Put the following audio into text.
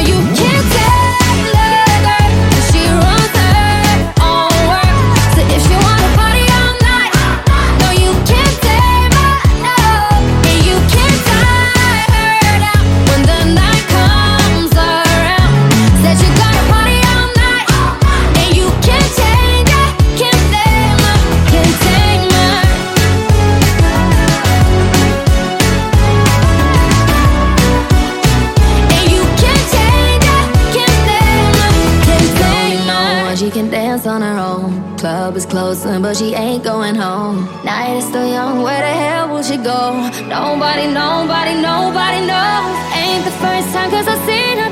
you can't tell her, she runs her own world. So if she wanna party all night, no, you can't tame her, no. And you can't tie her down when the night comes around. Said you gotta party all night, and you can't change her, can't tame her, can't tame her. And you can't change her, can't tame her, can't tame her. She can dance on her own. Club is closing, but she ain't going home. Night is still young, where the hell will she go? Nobody, nobody, nobody knows. Ain't the first time, 'cause I've seen her